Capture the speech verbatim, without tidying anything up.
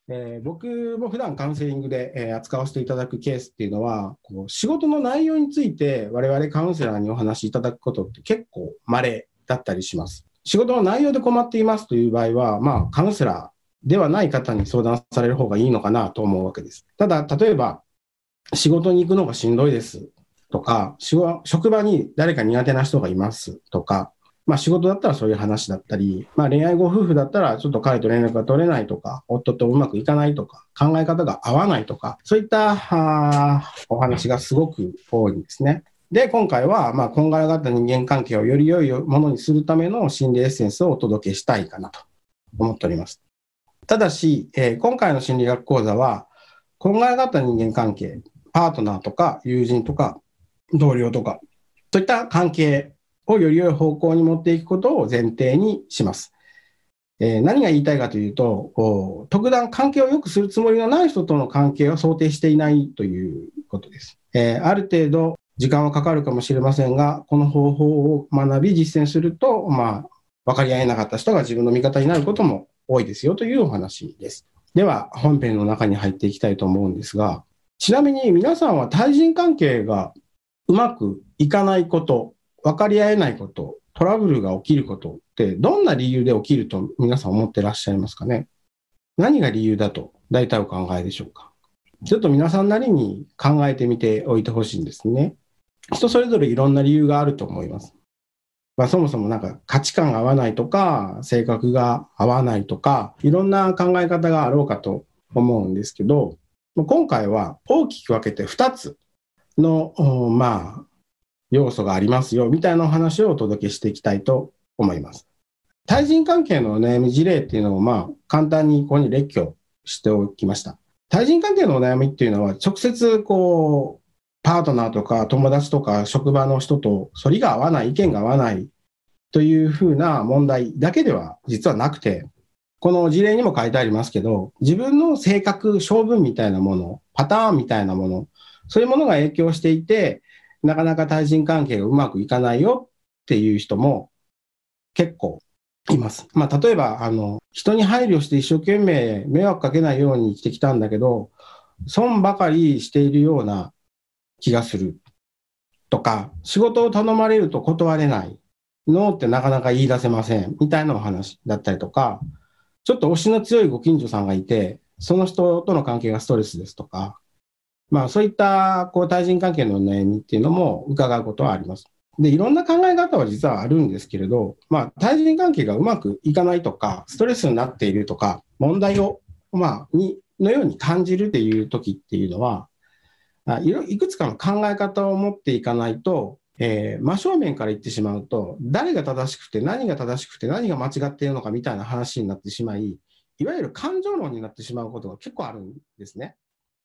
えー僕も普段カウンセリングで、えー扱わせていただくケースっていうのは、こう仕事の内容について我々カウンセラーにお話しいただくことって結構稀だったりします。仕事の内容で困っていますという場合は、まあ、カウンセラーではない方に相談される方がいいのかなと思うわけです。ただ、例えば、仕事に行くのがしんどいですとか、職場に誰か苦手な人がいますとか、まあ仕事だったらそういう話だったり、まあ恋愛ご夫婦だったらちょっと彼と連絡が取れないとか、夫とうまくいかないとか、考え方が合わないとか、そういったあお話がすごく多いんですね。で、今回は、まあ、こんがらがった人間関係をより良いものにするための心理エッセンスをお届けしたいかなと思っております。ただし、えー今回の心理学講座は、こんがらがった人間関係、パートナーとか友人とか同僚とか、そういった関係をより良い方向に持っていくことを前提にします。えー何が言いたいかというと、こう特段関係を良くするつもりのない人との関係を想定していないということです。えーある程度時間はかかるかもしれませんが、この方法を学び実践すると、まあ、分かり合えなかった人が自分の味方になることも多いですよというお話です。では、本編の中に入っていきたいと思うんですが、ちなみに皆さんは対人関係がうまくいかないこと、分かり合えないこと、トラブルが起きることってどんな理由で起きると皆さん思ってらっしゃいますかね。何が理由だと大体お考えでしょうか。ちょっと皆さんなりに考えてみておいてほしいんですね。人それぞれいろんな理由があると思います。まあ、そもそもなんか価値観が合わないとか、性格が合わないとか、いろんな考え方があろうかと思うんですけど、今回は大きく分けてふたつの、おまあ、要素がありますよ、みたいなお話をお届けしていきたいと思います。対人関係のお悩み事例っていうのを、まあ、簡単にここに列挙しておきました。対人関係のお悩みっていうのは、直接こう、パートナーとか友達とか職場の人と反りが合わない、意見が合わないというふうな問題だけでは実はなくて、この事例にも書いてありますけど、自分の性格、性分みたいなもの、パターンみたいなもの、そういうものが影響していて、なかなか対人関係がうまくいかないよっていう人も結構います。まあ、例えば、あの、人に配慮して一生懸命迷惑かけないように生きてきたんだけど、損ばかりしているような気がするとか、仕事を頼まれると断れない。ノーってなかなか言い出せません。みたいなお話だったりとか、ちょっと推しの強いご近所さんがいて、その人との関係がストレスですとか、まあそういったこう対人関係の悩みっていうのも伺うことはあります。で、いろんな考え方は実はあるんですけれど、まあ対人関係がうまくいかないとか、ストレスになっているとか、問題を、まあ、に、のように感じるっていう時っていうのは、あいろいくつかの考え方を持っていかないと、えー真正面から言ってしまうと、誰が正しくて何が正しくて何が間違っているのかみたいな話になってしまい、いわゆる感情論になってしまうことが結構あるんですね。